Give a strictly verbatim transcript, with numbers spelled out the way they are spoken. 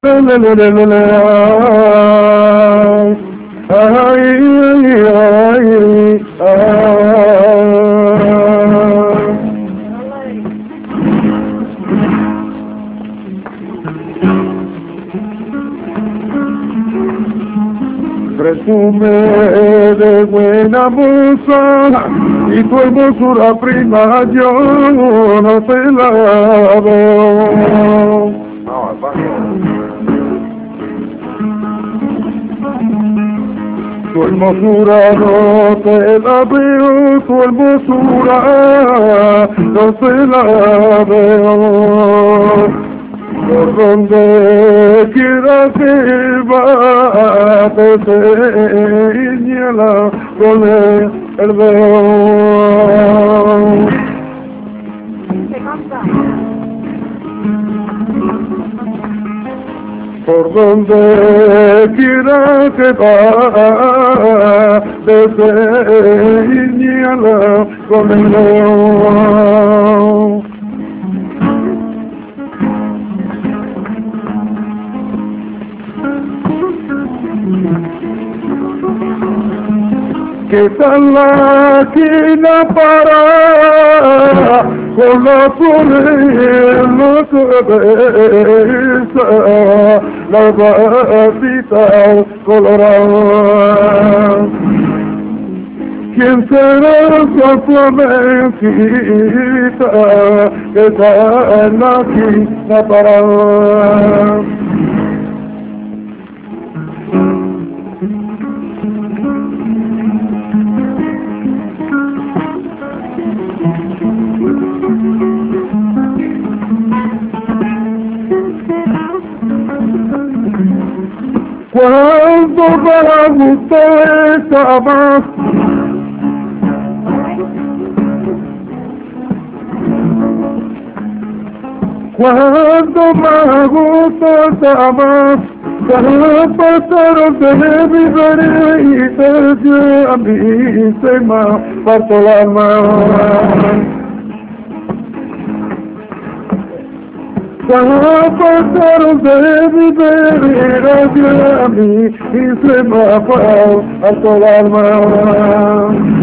La la la la la la. Ay, ay, ay, ay. Presume de buena moza y tu hermosura prima yo no te la veo. Tu hermosura no te la veo, tu hermosura no te la veo. Por donde quiera que va, te señala con el dedo. Por donde quiera que va, te señala con el dedo. ¿Qué tal la quina para con la flores en la cabeza, la vasita colorada? ¿Quién será esa flamenquita que está en la quina para? Cuando me gustó esa más, cuando me gustó esa más, ya pasaron de mi vereda y desde a mí se me partió el alma. Ya pasaron de mi vereda a mí y se me fue a el alma.